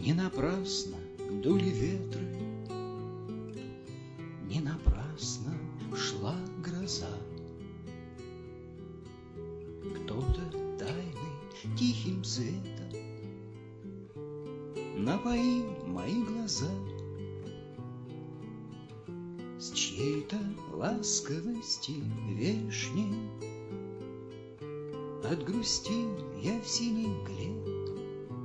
Не напрасно дули ветры, не напрасно шла гроза. Кто-то тайный тихим светом напоил мои глаза. С чьей-то ласковости вешней отгрустил я в синий глет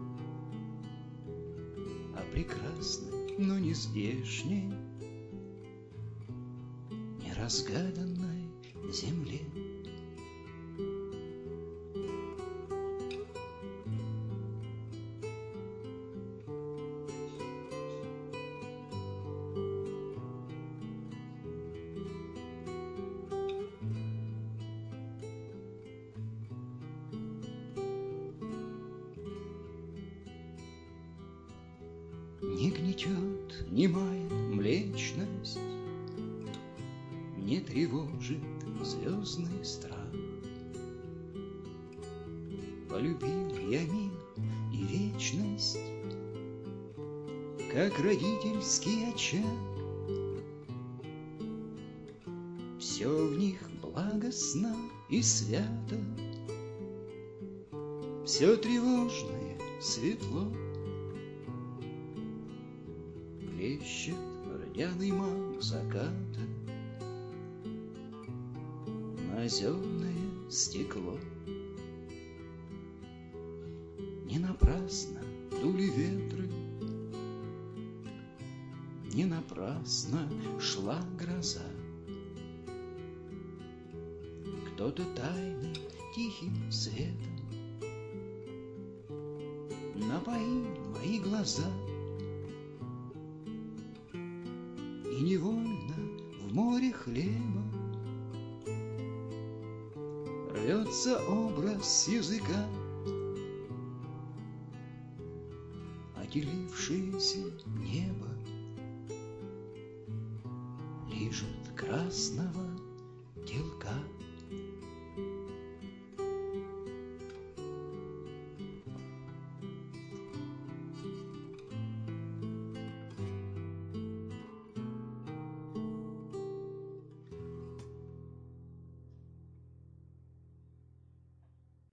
о прекрасной, но нездешней, неразгаданной земле. Не гнетет немая млечность, не тревожит звездный страх. Полюбил я мир и вечность, как родительский очаг. Все в них благостно и свято, все тревожное светло. Блещет рдяный маг заката на озерное стекло. Не напрасно дули ветры, не напрасно шла гроза. Кто-то тайным тихим светом напоил мои глаза. И невольно в море хлеба рвется образ языка, отделившееся небо лижет красного телка.